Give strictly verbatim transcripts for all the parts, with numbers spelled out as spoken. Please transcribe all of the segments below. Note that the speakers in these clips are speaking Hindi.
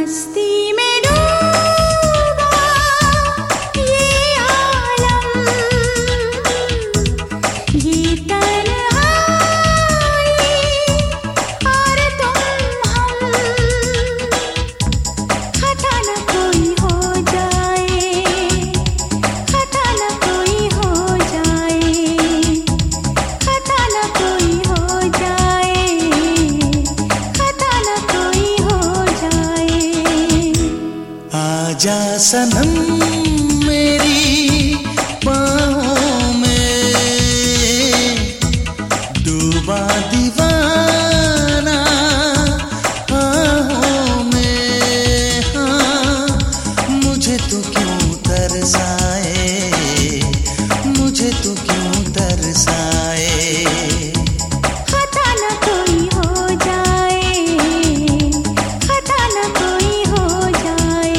मस्ती में डूबा ये आलम, ये तन्हाई और तुम हम, खता न कोई हो जाए, खता न कोई हो जाए, खता न कोई हो जाए, खता न कोई हो जाए। आजा सनम मेरी बाहों में, डूबा दीवाना बाहों में। हाँ, मुझे तो क्यों तरसाए, मुझे तो क्यों तरसाए। खता न कोई हो जाए, खता न कोई हो जाए।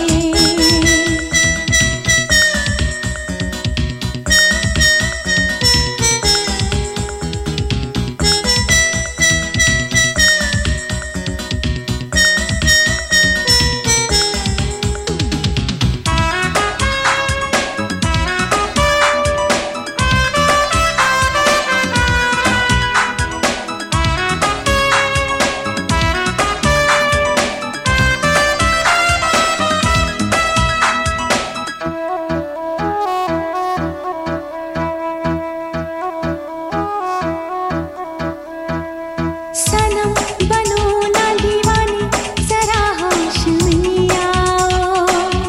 सनम बनो ना दीवानी, जरा होश में आओ।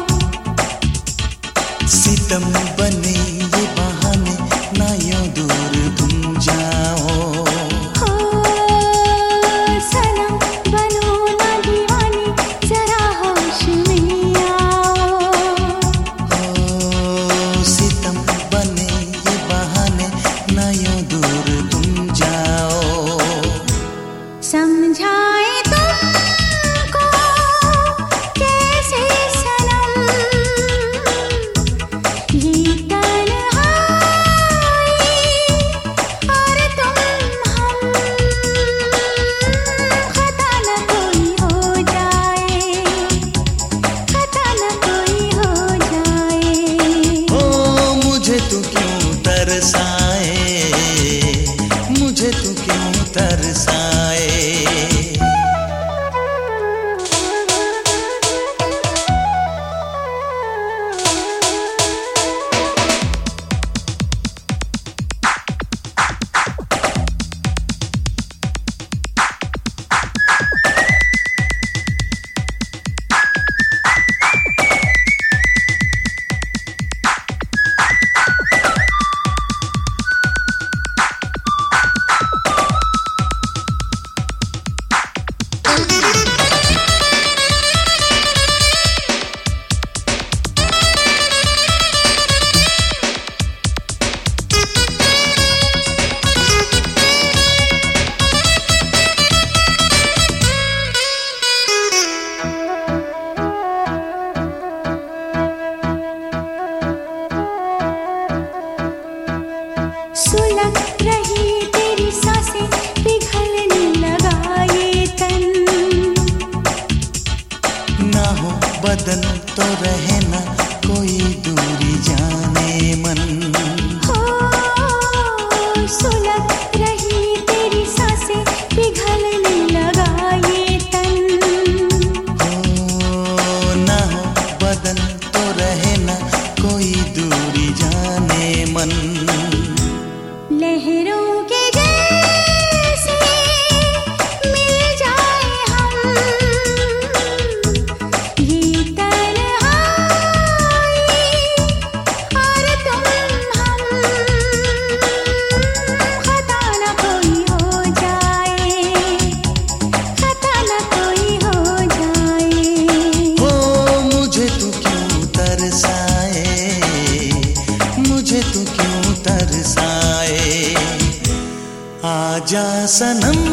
सितम बने ये बहाने, ना यूं दूर तुम जाओ। हो सनम बनो ना दीवानी, जरा होश में आओ। ओ सितम बने ये बहाने, ना यूं दूर तुम जाओ। समझाए तुमको कैसे सनम, ये तन्हाई और तुम हम, खता न कोई हो जाए, खता न कोई हो जाए। ओ मुझे तू क्यों तरसाए, मुझे तू क्यों तरसाए। सुलग रही तेरी सांसें, पिघलने लगा ये तन। ना हो बदन तो रहे ना कोई दूरी जाने मन। हो सुलग रही तेरी सांसें, पिघलने लगा ये तन। हो ना हो बदन तो रहे ना कोई दूरी जाने मन। लहरों के जैसे मिल जाए हम, ये तन्हाई और तुम हम, खता न कोई हो जाए, खता न कोई हो जाए। ओ मुझे तू क्यों तरसाए, मुझे तू क्यों तरसाए। आजा सनम